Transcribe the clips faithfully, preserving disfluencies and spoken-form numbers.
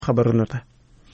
خبرونه ته.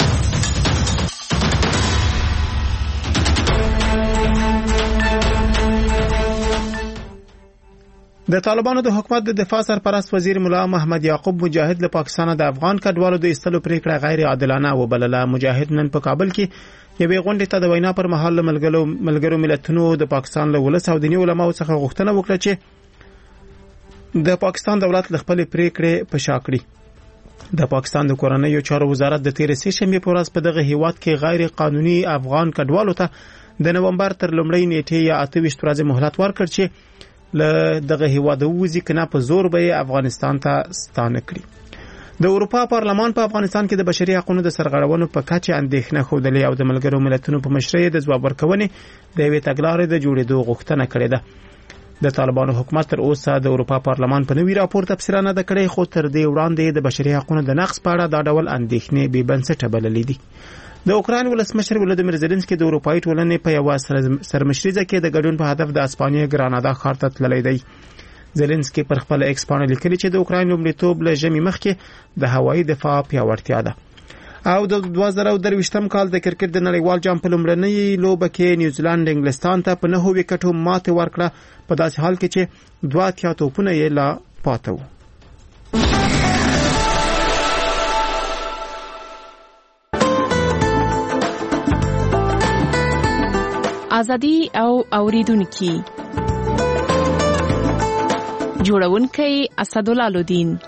د طالبانو د حکومت د دفاع سرپرست وزیر مولا محمد یعقوب مجاهد له پاکستان د افغان کډوالو د ایستلو پریکړه غیر عادلانه وبلله. مجاهد نن په کابل کې یوې غونډې ته د وینا پر مهال ملګرو ملګرو ملتونو د پاکستان له ولس او دیني علماو څخه غوښتنه وکړه چې د پاکستان دولت له خپل پریکړې په شا کړي. د پاکستان د کورنیو چارو وزارت د تیر سه شنبه په ورځ په دغه هیواد کې غیر قانوني افغان کډوالو ته د نومبر تر لومړۍ نیټې یا اته ویشت ورځې مهلت ورکړ چې له دغه هیواد ووزي کنه په زور به افغانستان ته ستانه کړي. د اروپا پارلمان په افغانستان کې د بشري حقوقو د سرغړونو په کچه اندېښنه خوده او د ملګرو ملتونو په مشرۍ د ځواب ورکونې د یوې تګلارې د جوړېدو غوښتنه کړې ده. د طالبانو حکومت تر اوسه د اروپا پارلمان په نوي راپور تفسیر نه کړی، خو تر دې وړاندې د بشري حقوقو د نقض په اړه دا ډول اندېښنې بې بنسټه بللې دي. د اوکراین ولسمشر ولادیمیر زيلنسکي د اروپایي ټولنې په یو سرمشریزه کې د ګډون په هدف د اسپانیا ګرانادا ښار ته تللی دی. زيلنسکي پر خپل ایکس باندې لیکلي چې د اوکراین لومړیتوب له ژمي مخکې د هوایي دفاع پیاوړتیا ده. او د دوه زره او درویشتم کال د کرکټ د نړیوال جام په لومړنۍ لوبه کې نیوزیلند انګلستان ته په نهه وکټو ماته ورکړه، په داسې حال کې چې دوه اتیا توپونه یې لا پاتې وو. ازادي او اوریدونکو جوړونکي اسدالله لودین.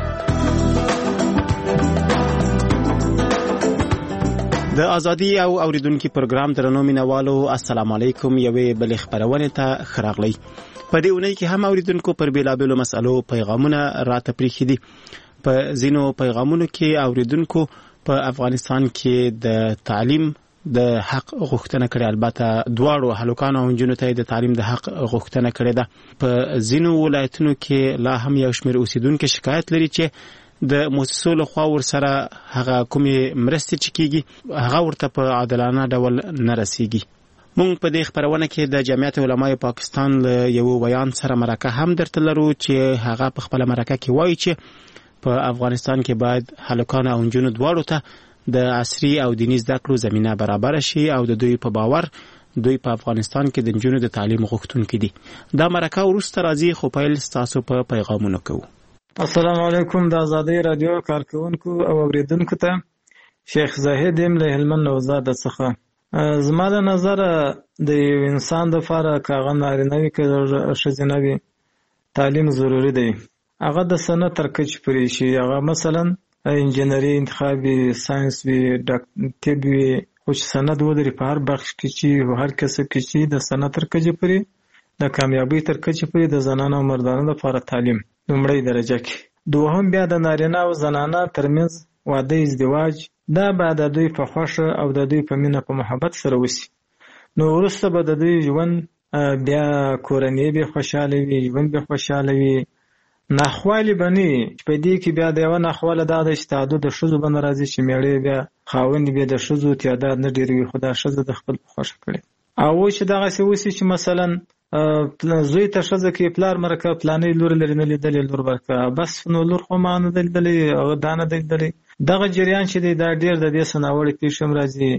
د ازادي او اوریدونکو پروګرام درنو مینوالو السلام علیکم. یوې بل خبرونه ته خراغلی. په دې اونۍ کې هم اوریدونکو پر بیلابلو مسالو پیغامونه راته پریخي دي. په زینو پیغامونو کې اوریدونکو په افغانستان کې د تعلیم د حق غوښتنه کړې، البته دواړو هلکانو او نجونو ته د تعلیم د حق غوښتنه کړې ده. په زینو ولایتونو کې لا هم یو شمېر اوسیدونکو شکایت لري چې د مؤسسو له خوا ورسره هغه کومې مرستې چې کیږي هغه ورته په عادلانه ډول نه رسیږي. موږ په دې خبرونه کې د جمعیت علماء پاکستان له یو بیان سره مرکه هم درته لرو چې هغه په خپل مرکه کې وایي چې په افغانستان کې باید هلکان او نجونو دواړو ته د عصري او دیني زده کړو زمينه برابر شي او د دوی په باور دوی په افغانستان کې د نجونو د تعلیم غوښتونکي دي. دا مرکه ورسته راځي، خو پیل تاسو په پیغامونو کوو. السلام علیکم. د آزادۍ رادیو کارکونکو او اوریدونکو ته شیخ زاهد ام له هلمند نوزاد څخه. زما د نظر د انسان د لپاره کاغه نارینه کې ښځینه وي تعلیم ضروری دی. هغه د سنت تر کچ پرې شي، هغه مثلا انجینری انتخابي ساينس وي طب وي، خو سند ودري په هر بخش کې چې هر کس کې چې د سنت تر کچ پرې د کامیابی تر کچ پرې د زنانو او مردانو لپاره تعلیم لومړی درجه کې. دوهم بیا د نارینه او زنانه ترمنځ واده ازدواج، دا به د دوی په خوښه او د دوی په مینه په محبت سره وسی. نو وروسته به د دوی ژوند بیا کورنۍ به خوشاله وي، ژوند به خوشاله وي. ناخوالی بنی په دې کې بیا د یو ناخواله دا د استعداد د شذو بن راځي چې میړې بیا خاوند به د شذو تعداد نه ډیروي، خدا شذو د خپل خوښ کړي. او چې دغه څه وسی چې مثلا زوی ته شذو کې پلار مرکه پلانې لور لري نه لیدلې لور ورکه، بس نو لور خو مان نه لیدلې او دانه لیدلې. دغه جریان چې دا ډیر د دې سناوړې پیښم راځي،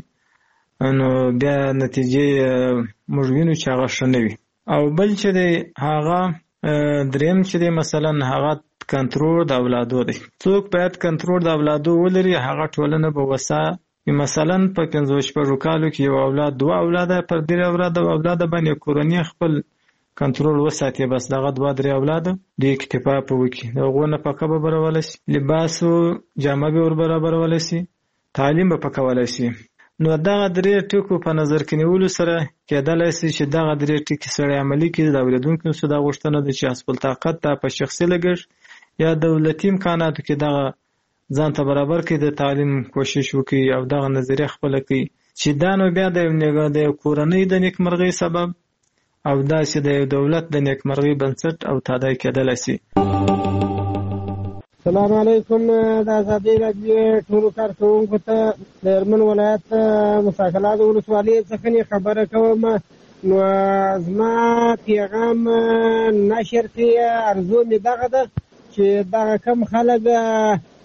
نو بیا نتیجې موږ وینو چې هغه شنوي. او بل چې هغه دریم چې مثلا هغه کنټرول د اولادو دی. څوک باید کنټرول د اولادو ولري، هغه ټولنه به وسه. مثلا په پنځه شپږ کالو کې یو اولاد دوه اولاد پر دې اولاد او اولاد باندې کورنۍ خپل کنټرول وساتي، بس دغه دوه درې اولاد د اکتفا په وکی دغه نه پکې به برابر شي، لباس او جامه به ور برابر شي، تعلیم به پکول شي. نو دغه درې ټکو په نظر کې نیولو سره کېدلای شي چې دغه درې ټکي سره عملي کړي. د اوریدونکو څخه دا غوښتنه ده چې خپل طاقت ته په شخصي لګښت یا دولتي امکاناتو کې دغه ځان ته برابر کړي، د تعلیم کوشش وکړي او دغه نظریه خپل کړي چې دا نو بیا د کورنۍ د نیکمرغۍ سبب او دا چې د دولت د نیکمرغۍ بنسټ او تادای کېدلای شي. السلام علیکم. د آزادۍ رادیو ټولو کارکونکو ته د هلمند ولایت مساکلات ولسوالۍ څخه خبره کوم. نو زما پیغام نشر کې ارزو مې دغه ده چې دغه کم خلک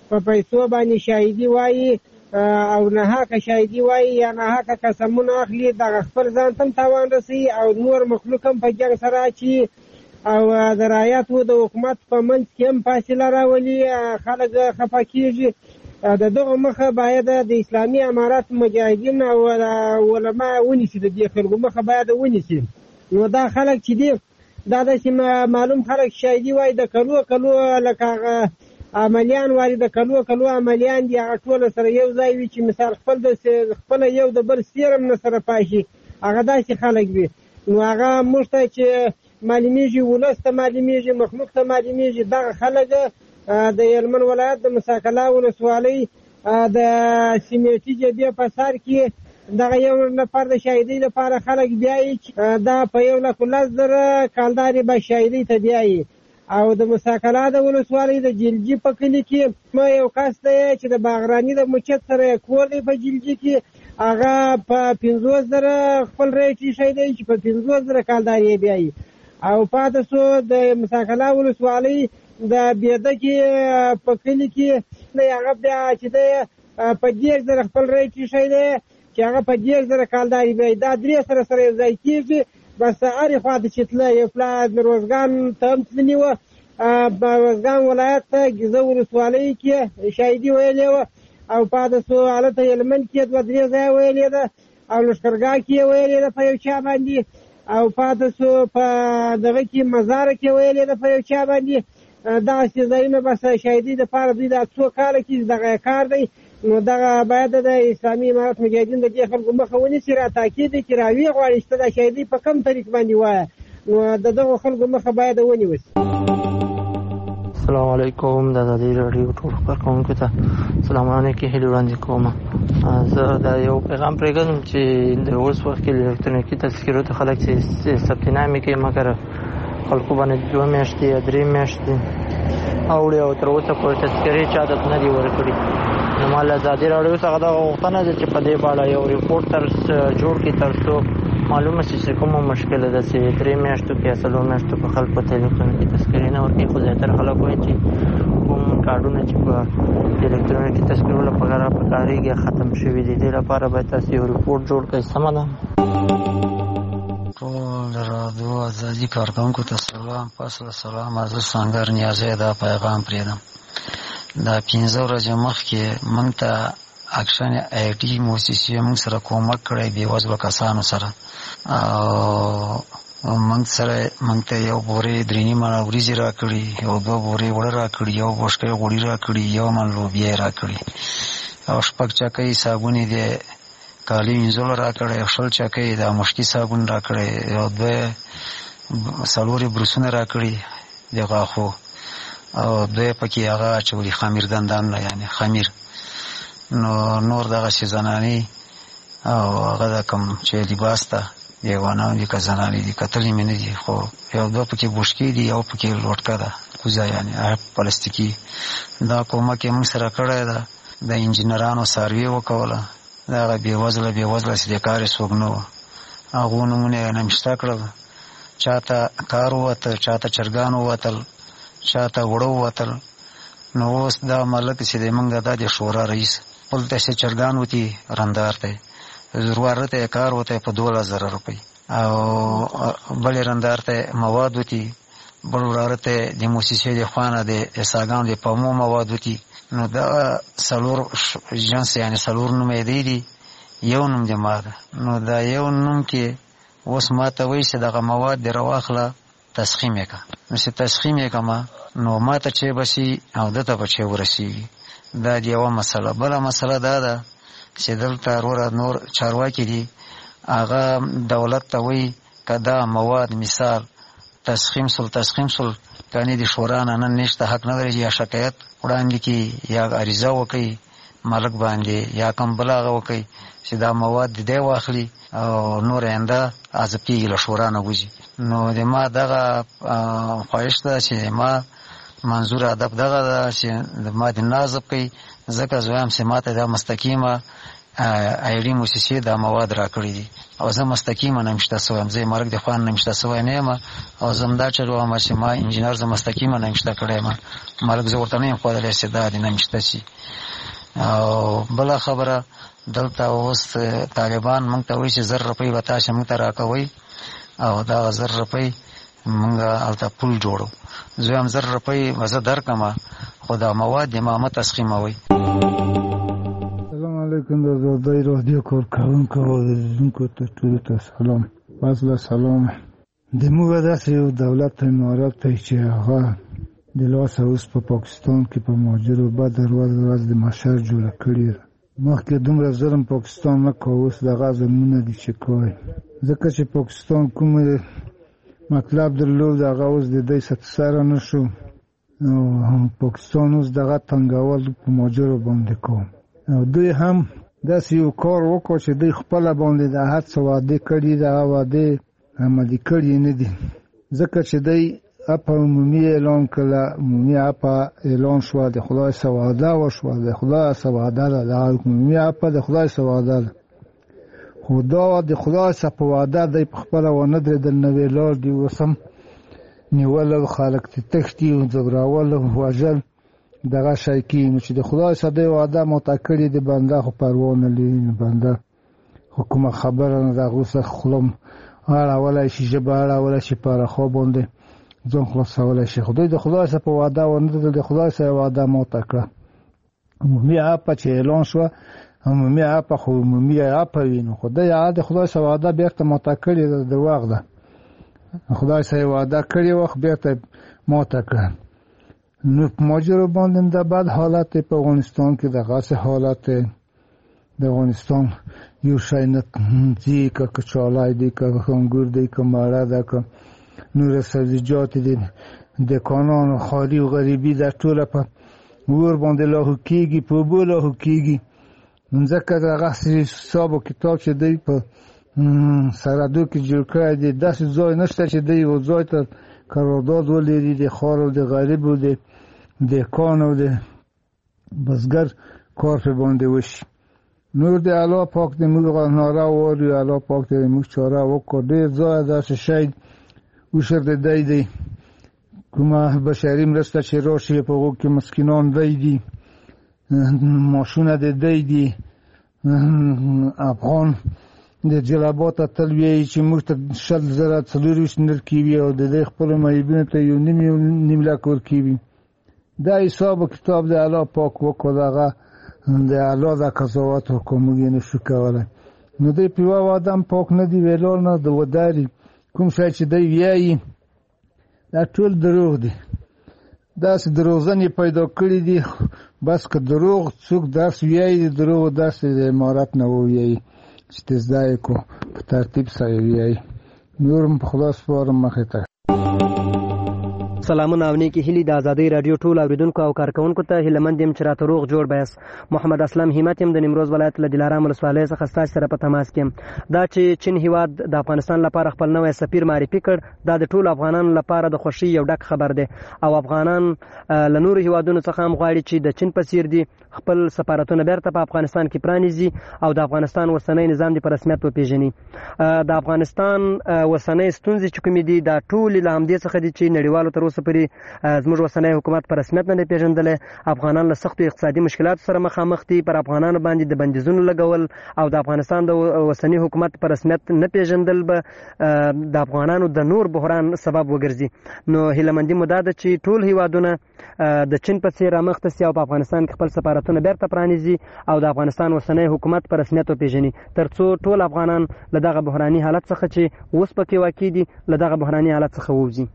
په پیسو باندې شاهدي وایي او ناحقه شاهدي وایي یا ناحقه قسمونه اخلي، دغه خپل ځان ته هم تاوان رسوي او نور مخلوق هم په جنګ سره اچي او د رعیاتو د حکومت په منځ کې هم فاصله راولي، خلک خفه کېږي. د دغه مخه باید د اسلامي امارات مجاهدین او علما ونیسي، د دې خلکو مخه باید ونیسي. نو دا خلک چې دي دا داسې معلوم خلک شاهدي وایي د کلو کلو لکه عملیان وایي د کلو کلو عملیان دي، هغه ټول سره یو ځای وي چې مثال خپل د خپل یو د بل سیرم نه سره پاشي، هغه داسې خلک وي. نو هغه موږ ته چې معلومیږي، ولس ته معلومیږي، مخلوق ته معلومیږي، دغه خلک د هلمند ولایت د مساکلا ولسوالۍ د سیمټي جبهې په سر کې دغه یو نفر د شاهدۍ لپاره خلک بیایي چې دا په یو لک لس زره کالدارې به شاهدۍ ته بیایي. او د مساکلا د ولسوالۍ د جلجي په کلي کې ما یو کس دی چې د باغراني د مچت سره کور دی په جلجي کې، هغه په پنځوس زره خپل ریټ شاهدۍ چې په پنځوس زره کالدارې بیایي. او پاتې سو د مساکلا ولسوالۍ د بیده کې په کلي کې هغه بیا چې دی په دېرش زره خپل ریټ شاهدۍ چې هغه په دېرش زره کالدارې بیایي. دا درې سره سره یو ځای کېږي، بس هرې خوا ته چې تله یو پلا د روزګان ته هم تللي وه، په روزګان ولایت ته ګیزه ولسوالۍ کې شاهدي ویلې وه، او پاتې سو هلته هلمند کې دوه درې ځایه ویلې ده، او لښکرګاه کې یې ویلې ده په یو چا باندې، او پاتې سو په دغه کې مزاره کې ویلې ده په یو چا باندې. دغسې ځایونه بس شاهدۍ دپاره دوی دا څو کاله کې دغه کار دی. نو دغه باید د اسلامي امارت مجاهدین د دې خلکو مخه ونیسي، را تاکید یې کړي راویې غواړي چې ته دا شاهدۍ په کوم طریق باندې وایه، نو د دغو خلکو مخه باید ونیوسي. السلام علیکم. د ازادي راډیو ټول خبرکوونکو ته سلامونه کې هیلې وړاندې کوم. زه دا یو پیغام پرېږدم چې د اوس وخت کې الکترونیکي تذکرو ته خلک چې ثبت نامې کوي، مګر خلکو باندې دوه میاشتې یا درې میاشتې اوړي او تر اوسه پورې تذکرې چا ته نه دي ورکړي. نو ما له ازادي راډیو څخه دغه غوښتنه ده چې په دې اړه یو ریپورټ تر جوړ کړي تر څو معلومه شي چې کومه مشکله ده چې درې میاشتو کې یا څلور میاشتو په خلکو ته الکترونیکي تذکرې نه ورکوي. خو زیاتره خلک وایي چې کوم کارډونه چې په الکترونیکي تذکرو لپاره په کارېږي ختم شوي دي. دې لپاره باید تاسو یو ریپورټ جوړ کړئ. سمه ده. ټول راډیو ازادي کارکوونکو ته سلام. پس له سلامه زه سنګر نیازی دا پیغام پرېږدم. دا پنځه ورځې مخکې موږ ته اکشن آی ټي موسسې موږ سره کومک کړی بېوزلو کسانو سره، او موږ سره موږ ته یو بورې درې نیمه وریځې راکړي، یو دوه بورې اوړه راکړي، یو بوشکۍ غوړي راکړي، یو من لوبیا یې راکړي، او شپږ چکۍ صابون یې د کالي وینځلو راکړی، یو شل چکۍ د مشکي صابون راکړی، یو دوه څلور یې بروسونه راکړي د غاښو، او دوی پکې هغه اچولي خمیر دندان نه، یعنې خمیر. نو نور دغسې زنانې او هغه د کوم چې لباس ته دیوانان دي که زنانې دي کتلې مې نه دي، خو یو دوه پکې بوشکې دي، یو پکې لوټکه ده کوزه، یعنې پلاستیکي. دا کومک یې موږ سره کړی ده. د انجینرانو سروې وکوله، د هغه بېوزله بېوزله چې د کار یې څوک نه وه، هغو نومونه یې نمشته کړل. چا ته کار ووته، چا ته چرګان ووتل، چا ته وړه ووتل. نو اوس دا ملک چې دی موږ دا د شورا رئیس خپل ته چې چرګان وتي رندار ته وراره ته کار وته په دولس زره روپۍ، او بلې رندار ته مواد وتي، بل وراره ته د موسسې د خوانه د اساګان د پمو مواد وتي. نو دا څلور جنس یعنې څلور نومې دی دي، یو نوم د ما ده. نو دا یو نوم کې اوس ما ته وایي چې دغه مواد دې راواخله تسخیم یې که. نو چې تسخیم یې کړمه نو ما ته چې بسي او ده ته به چې ورسېږي. دا د یوه مسله. بله مسله دا ده چې دلته وروره نور چارواکي دي، هغه دولت ته وایي که دا مواد مثال تسخیم سل تسخیم سل کنې د شورا نه نن نشته حق نه لري یا شکایت وړاندې کړي یا عریضه وکړي مالک باندې یا کوم بل هغه وکړي چې دا مواد د دی واخلي او نور آینده عذاب کېږي له شورا نه وځي. نو د ما دغه خواهش ده چې ما منظور هدف دغه ده چې ما د نه عذاب کوي، ځکه زه وایم چې ما ته دا مستقیمه آی ډي موسسې دا مواد راکړي دي او زه مستقیما نمشته سویم، زه مرګ د خوان نمشته سوی نه یم او زم دا چلو هم چې ما انجینر زه مستقیما نمشته کړی یم، مرګ زه ورته نه یم ښودلی چې دا دې نمشته شي. او بله خبره دلته اوس طالبان موږ ته وایي چې زر روپۍ به تاسې موږ ته راکوئ او دغه زر روپۍ موږ هلته پول جوړو. زه هم زر روپۍ به زه درکړم خو دا مواد دې ما مه تسخیموئ. السلام علیکم د آزادۍ رادیو کارکوونکو او اوریدونکو ته ټولو ته سلام. فضله سلام. د موږ داسې یو دولت امارت دی چې هغه د لاسه اوس په پاکستان کې په مهاجرو بد ورځ ورځ د محشر جوړه کړې ده. مخکې دومره ظلم پاکستان نه کوه، اوس دغه ظلمونه دي چې کوي، ځکه چې پاکستان کوم مطلب درلود هغه اوس د دوی سره نه شو. پاکستان اوس دغه تنګول په مهاجرو باندې کوم او دوی هم داسې یو کار وکړو چې دوی خپله باندې د هر څه وعدې کړي دغه وعدې عملي کړي نه دي، ځکه چې دوی اپا عمومي اعلان کړه، عمومي اپا اعلان شوه، د خدای څه وعده وشوه، د خدای څه وعده ده، د عمومي اپا د خدای څه وعده ده، خو دا د خدای څه په وعده دی په خپله ونه درېدل، نوې لار دي اوس هم نیول او خلک ترې تښتي او ځوراول او وژل دغه شی کېږي. نو چې د خدای څه دی وعده ماته کړې د بنده خو پروا نه لري، نو بنده خو کومه خبره نه ده، هغو څخه خوله اړولی شي، ژبه اړولی شي، په رخوا باندې ځان خلاصولی شي. خو دوی د خدای څه په وعده ونه درېدل، د خدای څه وعده ماته کړه. عمومي اپه چې اعلان شوه، عمومي اپه خو عمومي اپه وي، نو خو دوی هغه د خدای څه وعده بېرته ماته کړې ده، دروغ ده. خدای څه وعده کړې وه خو بېرته ماته کړه. نو په مهاجرو باندې د بد حالت دی په افغانستان کې، دغسې حالت دی. د افغانستان یو شی نه ځي، که کچالای دی، که انګور دی، که مڼه ده، که نور سبزیجات دي، دکانان خالي او غریبي ده، ټوله په اور باندې لاهو کېږي، په اوبو لاهو کېږي. ځکه دغسې حساب و کتاب چې دوی په سرحدو کې جوړ کړی دی، داسې ځای نشته چې دوی یو ځای ته قرارداد ولري د ښار او د غریب او د دهقان او د بزګر کار پرې باندې وشي. نور د الله پاک د موږ ناره ووایو، الله پاک د موږ چاره وکړو. ډېر ځایه داسې شی وشر د دی دی، کومه بشري مرسته چې راشي په هغو کې مسکینان دی دي، ماشونه د دی دي. افغان د جلبات تل وایي چې موږ ته شل زره څلور ویشت نرکې وي او د دوی خپلو معیبینو ته یو نیم یو نیم لک ورکې وي. دا حساب و کتاب د الله پاک وکړو، دغه د الله دا قضاوت وکړو، موږ یې نشو کولی. نو دوی په یوه واده هم پاک نه دي ویلار نه د وداري. کوم شی چې دوی وایي دا ټول دروغ دي، داسې دروغجنې پیدا کړي دي. بس که دروغ څوک درس وایي، د دروغو درس د امارت نه ووایي چې ته زده یې کړو، په ترتیب سره وایي. نور هم په خدا سپارم، مخې ته. سلامونه او نیکی هیلې د ازادۍ راډیو ټول اوریدونکو او کارکوونکو ته هیلهمند یم چې راته روغ جوړ بیاست. محمد اسلم همت یم د نیمروز ولایت له دلارام ولسوالۍ څخه ستاسو سره په تماس کې یم. دا چې چین هیواد د افغانستان لپاره خپل نوی سفیر معرفي کړ، دا د ټولو افغانانو لپاره د خوښۍ یو ډک خبر دی او افغانان له نورو هیوادونو څخه هم غواړي چې د چین په څیر دي خپل سفارتونه بیرته په افغانستان کې پرانیزي او د افغانستان اوسنی نظام دې په رسمیت وپېژني. د افغانستان اوسنۍ ستونزې چې کومې دي دا ټولې له همدې څخه دي چې نړیوالو تر اوسه پورې زموږ اوسنی حکومت په رسمیت نه دی پېژندلی. افغانان له سختو اقتصادي مشکلاتو سره مخامخ دي، پر افغانانو باندې د بندیزونو لګول او د افغانستان د اوسني حکومت په رسمیت نه پېژندل به د افغانانو د نور بحران سبب وګرځي. نو هیلهمندي مو دا ده چې ټول هیوادونه د چین په څېر رامخته سي او په افغانستان کې خپل سفارتونه بیرته پرانیزي او د افغانستان اوسنی حکومت په رسمیت وپېژني، تر څو ټول افغانان له دغه بحراني حالت څخه چې اوس پکې واقع دي له دغه بحراني حالت څخه ووځي.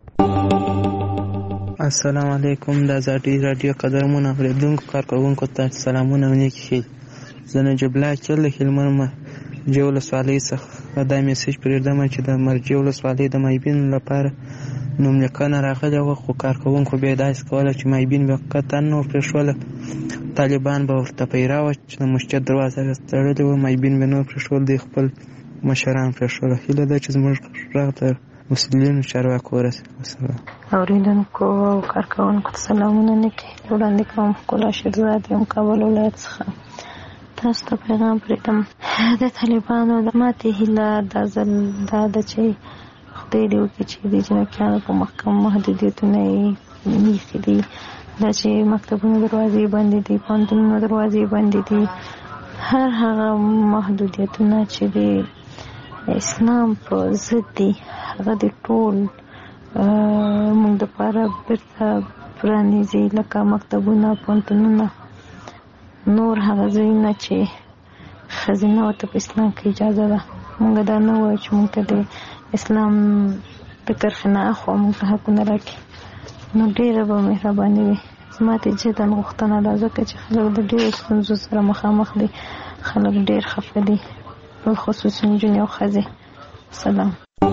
السلام علیکم د ازادۍ راډیو قدرمن اوریدونکو کارکوونکو ته سلامونه او نیکې ښې. زه نجیب الله اکل د هلمند مرجې ولسوالۍ څخه دا میسج پرېږدم چې د مرجې ولسوالۍ د مایبینو لپاره نوملیکنه راغلې وه، خو کارکوونکو بیا یې داسې کوله چې مایبین بیا قطعا نه پرېښوله. طالبان به ورته پیرا وه چې د مسجد دروازه یې تړلې وه، مایبین به نه پرېښول، دوی خپل مشران پرېښوله. هیله ده چې زموږ غږ د مسؤلینو چارواکو ورسېږي. وسلام. اوریدونکو او کارکوونکو ته سلامونه نیکې وړاندې کوم. ښکلا شیرزاد یم، کابل ولایت څخه. تاسو ته پیغام پرېږدم. د طالبانو د ماتې هیله دا ځل دا ده چې خدای دې وکړي چې د جنکیانو په محکم محدودیتونه یې ایښي دي، دا چې مکتبونو دروازې بندې دي، پوهنتونونو دروازې بندې دي، هر هغه محدودیتونه چې د اسلام په ضد دي هغه د ټول موږ دپاره بیرته پرانیزي، لکه مکتبونه، پوهنتونونه، نور هغه ځایونه چې ښځینه ورته په اسلام کې اجازه ده. موږ دا نه وایو چې موږ ته د اسلام د کرښې نه اخوا موږ ته حقونه راکړي، نو ډېره به مهرباني وي. زما ته جدا غوښتنه ده، ځکه چې خلک د ډېرو ستونزو سره مخامخ دي، خلک ډېر خفه دي، بالخصوص نجونې او ښځې. سلام.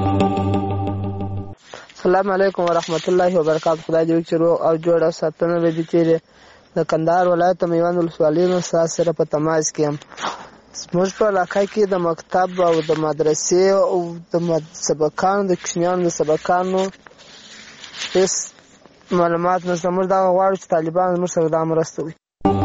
السلام علیکم ورحمت الله وبرکاتہ. خدای دې وکړي چې روغ او جوړ او ساتنه لري. تیرې د کندهار ولایت میوند ولسوالۍ نه ستاسو سره په تماس کې یم. زموږ په علاقه کې د مکتب او د مدرسې او د سبقانو د کوچنیانو د سبقانو هېڅ معلومات نشته. موږ دغه غواړو چې طالبان زموږ سره دا مرسته وکړي.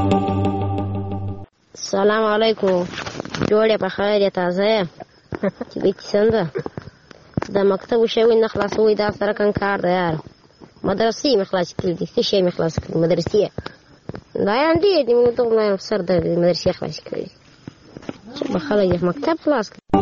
سلام علیکم. جوړ یې په خیر یې تازه یې چې بیتي څنګه د مکتب شوي نه خلاصوي دا سره کن کار دی یار. مدرسې مې خلاص کړي دي، څه شی مې خلاص کړي مدرسې دا یان ډېر دي. موږ ته وایم سر درد دي مدرسې خلاص کړي چې به خلک یې مکتب خلاص کړي.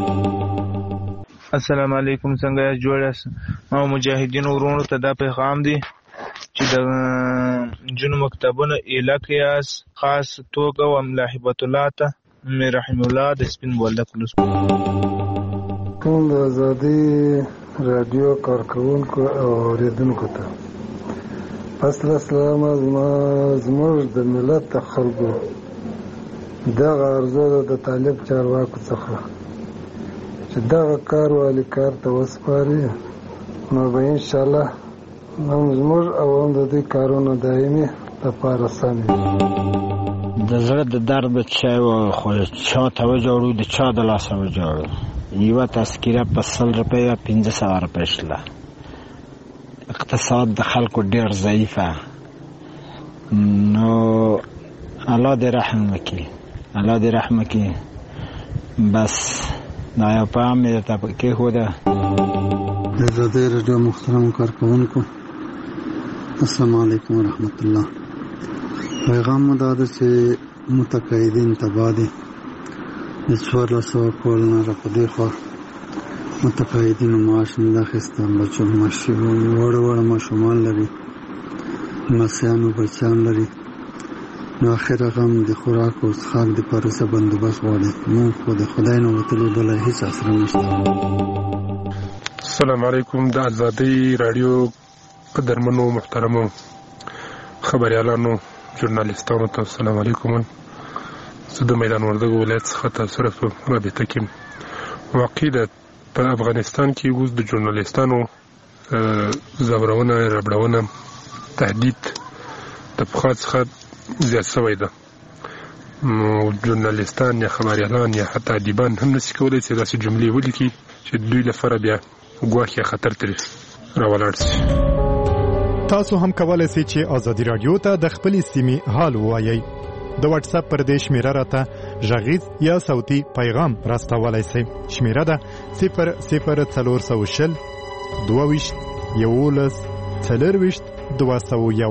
السلام علیکم. څنګه یاست؟ جوړ یاست؟ او مجاهدینو ورونو ته دا پیغام دی چې د نجونو مکتبونه ایله کې یاست، خاص توګه و ملا هبت الله ته مې رحم الله د سپین بولدک ولسوالۍ ټول د ازادي رادیو کارکوونکو او اورېدونکو ته فصل السلام. زموږ د ملت د خلکو دغه ارزو ده د طالب چارواکو څخه چې دغه کار والي کار ته وسپاري، نو به انشاءالله هم زموږ او هم د دې کارونه دایمي لپاره سم وي. د زړه د درد چای و خو چا ته وجوړو، د چا د لاسه وجوړو. یوه تذکیره په سل روپۍ یا پنځه سوه روپۍ شله. اقتصاد د خلکو ډېر ضعیفه، نو الله دې رحم وکړي، الله دې رحم وکړي. بس دا یو پیغام مې درته کېښوده. د ازادۍ راډیو محترمو کارکوونکو السلام علیکم ورحمت الله. پیغام مو دا ده چې متقاعدین تباه دي. د څوارلس سوه کال نه را په دې خوا متقاعدینو معاش نه ده اخیستی. بچو وړه وړه ماشومان لري، لمسیانو بچیان لري، نو اخر هغه هم د خوراک او څښاک دپاره څه بندوبست غواړي. موږ خو د خدای نه وتلي بله هېڅ اسره نشته. السلام علیکم. د ازادۍ راډیو قدرمنو محترمو خبریالانو ژورنالیستانو ته السلام علیکم. زه د میدان وردګو ولایت څخه تاسو سره په رابطه کې یم. واقع ده په افغانستان کې اوس د ژورنالیستانو ځورونه، ربړونه، تهدید د پخوا څخه زیات شوی ده. ژورنالیستان یا خبریالان یا حتی ادیبان هم نشي کولی چې داسې جملې ولیکي چې دوی لپاره بیا ګواښ یا خطر ترې راولاړ شي. تاسو هم کولی شئ چې ازادي راډیو ته د خپلې سیمې حال ووایئ. د واتس اپ پر دې شمیره راته غږیز یا صوتي پیغام راستولی شئ. شمیره ده صفر صفر څلور سوه شل دوه ویشت یولس څلرویشت دوه سوه یو.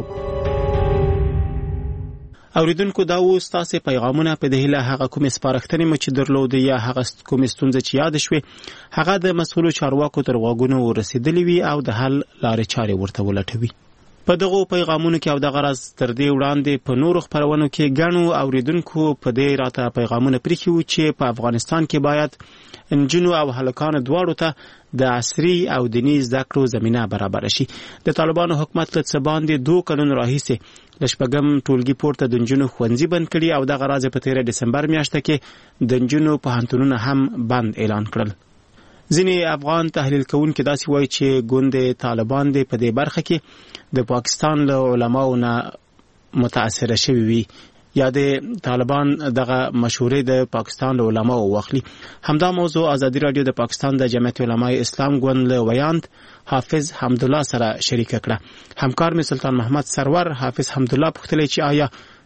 اوریدونکو دا و ستاسو پیغامونه په دهله هغه کوم سپارښتنې مو چې درلودې یا هغه کوم ستونزه چې یاد شوي هغه د مسؤلو چارواکو تر غوږونو ورسېدلې وي او د حل لارې چارې ورته ولټوي. په دغه پیغامونو کې او د غرض تر دې وړاندې په نورو خبرونو کې ګڼو اوریدونکو په دې راته پیغامونه پرېښي وو چې په افغانستان کې باید انجونو او هلکانو دواړو ته د عصري او دیني زده کړو زمینه برابر شي. د طالبانو حکومت له څه باندې دوه کلونو راهیسې د شپږم ټولګي پورته د انجونو ښوونځي بند کړي او دغه راز په تیره دسمبر میاشته کې د انجونو پوهنتونونه هم بند اعلان کړل. ځینې افغان تحلیل کوونکي داسې وایي چې ګوند طالبان دې په دې برخه کې د پاکستان له علماو نه متاثره شوي وي یا د طالبان دغه مشورې د پاکستان له علماو واخلي. همدا موضوع ازادي راډیو د پاکستان د جمعیت علمای اسلام ګوند له ویاند حافظ حمدالله سره شریک کړه. همکار می سلطان محمد سرور حافظ حمدالله پوښتلی چې آیا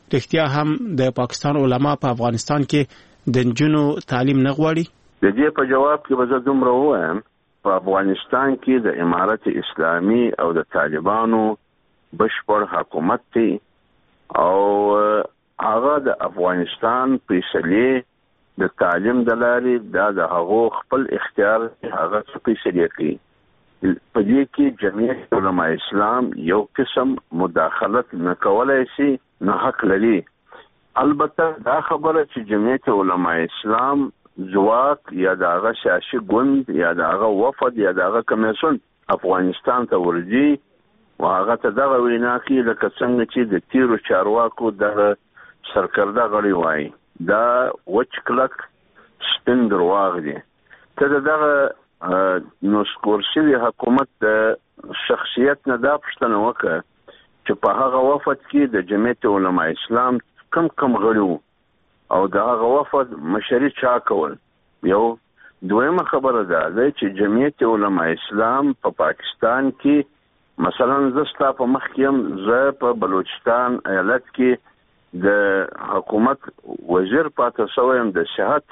رښتیا هم د پاکستان علما په افغانستان کې د نجونو تعلیم نه غواړي؟ د دې په جواب کې به زه دومره ووایم، په افغانستان کې د امارت اسلامي او د طالبانو بشپړ حکومت دی او هغه د افغانستان فیصلې د تعلیم د لارې دا د هغو خپل اختیار هغه فیصلې کوي. په دې کې جمعیت علماء اسلام یو قسم مداخلت نه کولای شي، نه حق لري. البته دا خبره چې جمعیت علماء اسلام ځواک یا د هغه سیاسي ګوند یا د هغه وفد یا د هغه کمیسیون افغانستان ته ورځي او هغه ته دغه وینا کوي لکه څنګه چې د تیرو چارواکو دغه سرکرده غړي وایي، دا وچ کلک سپین درواغ دي. ته دغه نسکور شوي حکومت د شخصیت نه دا پوښتنه وکړه چې په هغه وفد کې د جمعیت علماء اسلام کم کم غړي وو او د هغه وفد مشري چا کول. یو دویمه خبره ده چې جمعیت علماء اسلام په پا پاکستان کې مثلا زه ستا په مخ کې هم زه په بلوچستان ایالت کې د حکومت وزیر پاتې شوی یم د صحت.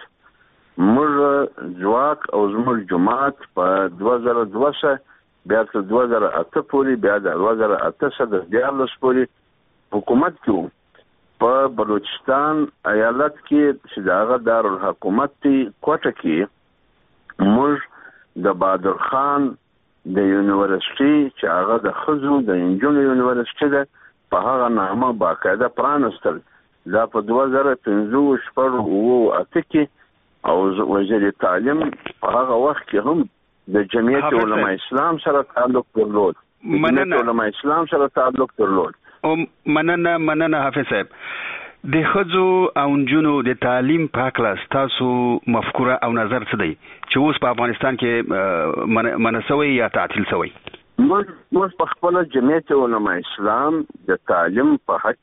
موږ ځواک او زموږ جماعت په دوه زره دوه بیا تر دوه زره اته پورې بیا د دوه زره اته څخه د دیارلس پورې حکومت کې وو. په بلوچستان ایالت کې چې دغه دارالحکومت دی کوټه کې موږ د بادر خان د یونیورسيټي چې هغه د خزو د انجونو یونیورسيټي ده په هغه نامه باقاعده پرانستل. دا په دوه زره پنځه شپږ او اته کې او وزیر تعلیم په هغه وخت کې هم د جمعیت علماء اسلام سره تعلق درلود. جمعیت علماء اسلام سره تعلق درلود. او مننه مننه حافظ صاحب. د خځو او نجونو د تعلیم په اړه تاسو مفکوره او نظر څه دی چې اوس په افغانستان کې منسوي یا تعطیل شوی؟ موږ موږ په خپل جمعیت علماء اسلام د تعلیم په حق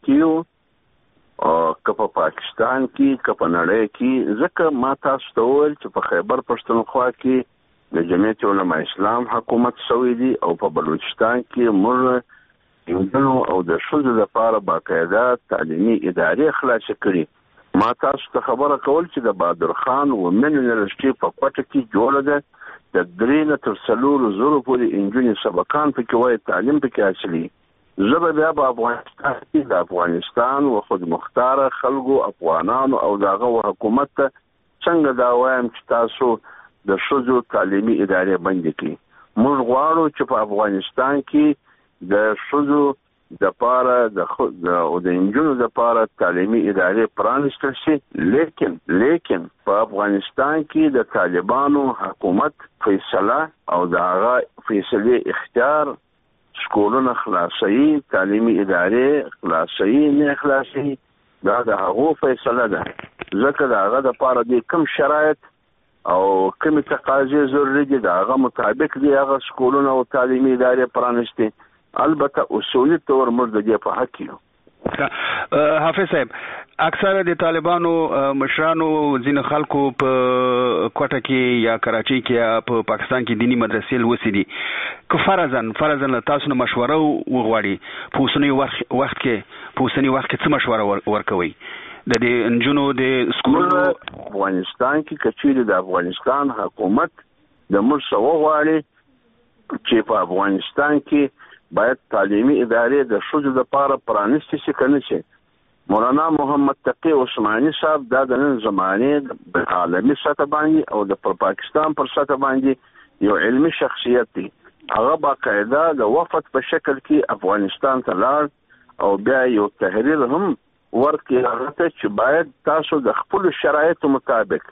کې او که په پاکستان کې که په نړۍ کې، ځکه ما تاسو ته وویل چې په خیبر پښتونخوا کې د جمعیت علماء اسلام حکومت شوی دی او په بلوچستان کې موږ انجنو او د ښځو لپاره باقاعده تعلیمي ادارې خلاصې کړي. ما تاسو ته خبره کول چې د بادر خان ومن یونیورسيټي په کوټه کې جوړه ده، د درې نه تر څلورو زرو پورې انجونې سبقان پکې وایي، تعلیم پکې حاصلي. زه به بیا په افغانستان کې د افغانستان و خود مختاره خلکو افغانانو او د هغه حکومت ته څنګه دا وایم چې تاسو د ښځو تعلیمي ادارې بندې کړي. موږ غواړو چې په افغانستان کې د ښځو د پاره د او د انجونو د پاره تعلیمي ادارې پرانستل شي، لیکن لیکن په افغانستان کې د طالبانو حکومت فیصله او د هغه فیصلې اختیار سکولونه خلاصوي، تعلیمي ادارې خلاصوي نه خلاصوي، دا د هغو فیصله ده. ځکه د هغه د پاره د کم شرایط او کومې تقاضې ضروري دي د هغه مطابق دی هغه سکولونه او تعلیمي ادارې پرانستي. البته اصولي تور موږ د دې په حق یو. حافظ صاحب، اکثره د طالبانو مشرانو ځینې خلکو په کوټه کې یا کراچۍ کې یا په پاکستان کې دینی مدرسې لوستي دي. که فرضاً فرضاً له تاسو نه مشوره وغواړي په اوسني وخت کې په اوسني وخت کې څه مشوره ورکوي د دې نجونو د سکولونو افغانستان کې؟ کچېرې د افغانستان حکومت د موږ څه وغواړي چې په افغانستان کې باید تعلیمي ادارې د ښځو لپاره پرانستې شي که نه شي. مولانا محمد تقي عثماني صاحب دا د نن زمانې د عالمي سطح باندې او د پاکستان پر سطح باندې یو علمي شخصیت دی. هغه باقاعده د وفد په شکل کې افغانستان ته لاړ او بیا یو تحریر هم ورکړي هغه ته چې باید تاسو د خپلو شرایطو مطابق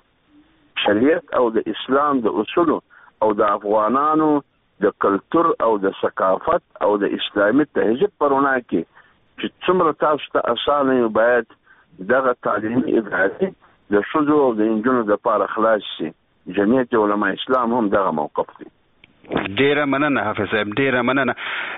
شریعت او د اسلام د اصولو او د افغانانو د کلتور او د ثقافت او د اسلامي تهذیب په رڼا کې چې څومره تاسو ته اسانه وي باید دغه تعلیمي ادارې د ښځو او د نجونو لپاره خلاص شي. جمعیت علماء اسلام هم دغه موقف دی. ډیره مننه حافظ صاحب، ډیره مننه.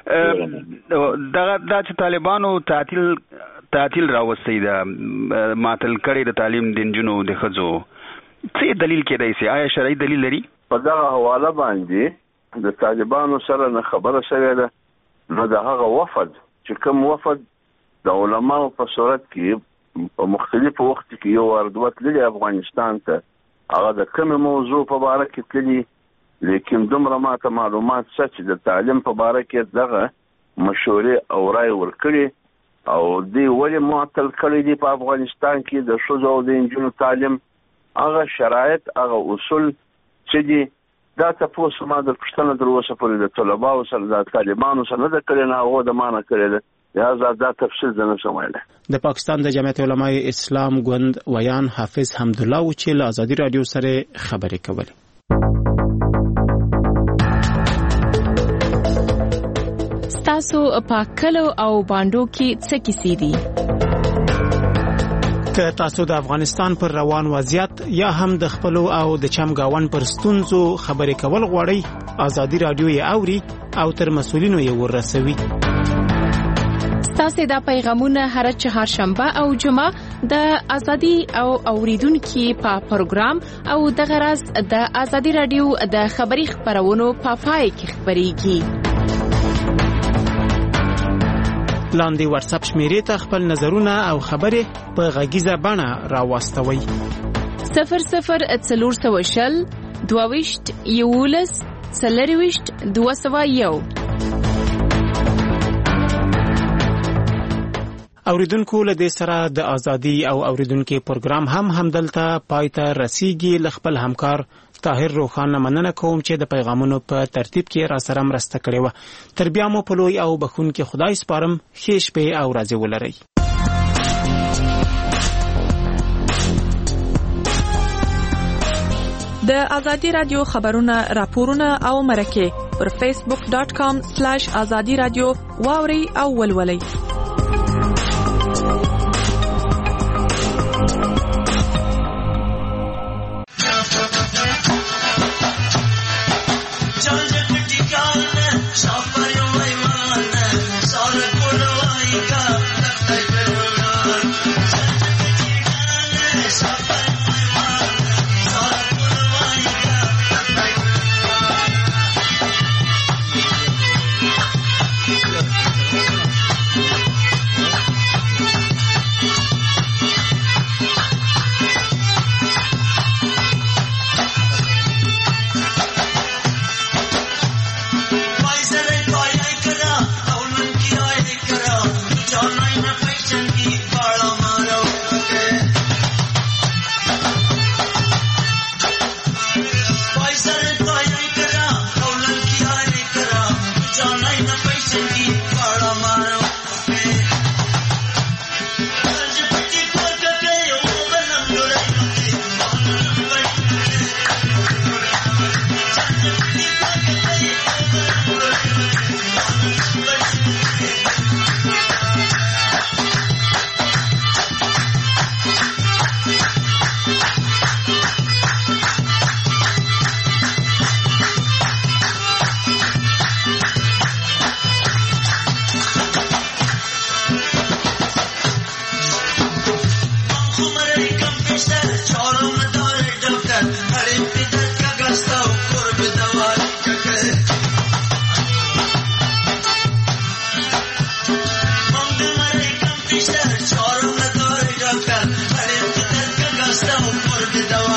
دغه دا چې طالبانو تعطیل تعطیل راوستي دا معطل کړي د تعلیم د نجونو د ښځو، څه دلیل کېدای شي؟ آیا شرعي دلیل لري؟ په دغه حواله باندې د طالبانو سره نه خبره شوې ده، نو د هغه وفد چې کوم وفد د علماو په صورت کې په مختلفو وخت کې یو وردوه تللي افغانستان ته، هغه د کومې موضوع په باره کې تللي، لیکن دومره ماته معلومات شته چې د تعلیم په باره کې دغه مشورې او رای ورکړي او دوی ولې معطل کړی دي په افغانستان کې د ښځو او د نجونو تعلیم، هغه شرایط هغه اصول چې دي. دا تاسو ما د پښتنه در اوسه پورې د طلباو سره د طالبانو سره نه د کړی نه، هغه د مانه کړی ده، لهذا دا تفصیل نه شم ویلی. د پاکستان د جمعیت علماء اسلام ګوند ویان حافظ حمدالله و چې له ازادي رادیو سره خبرې کولې. تاسو په کلو او باندو کې څه کیسې دي؟ که تاسو د افغانستان پر روان وضعیت یا هم د خپل او د چمګاون پر ستونزو خبرې کول غواړئ، ازادي رادیو یې اوري او تر مسؤلینو یې ورسوي. تاسو دا پیغامونه هر چهارشنبه او جمعه د ازادي او اوریدونکو په پروګرام او د غرض د ازادي رادیو د خبري خبرونو په پای کې خبريږي. لاندې واتس اپ شمیرې ته خپل نظرونه او خبرې په غږیزه بڼه راوستوي. صفر صفر څلور سوه شل دوه ویشت یولس څلور ویشت دوه سوه یو. اوریدونکو له دې سره د ازادي او اوریدونکو پروګرام هم همدلته پای ته رسیږي. ل خپل همکار طاهر روخان مننه کوم چې د پیغامونو په ترتیب کې را سره مرسته کړې و. تر بیا مو په لوی او بخونکي خدای سپارم. ښه شپه او ورځ ولرئ. د ازادي رادیو خبرونه، راپورونه او مرکه پر فیسبوک ډاټ کام سلیش ازادي رادیو واوري او ولولئ. Stone for the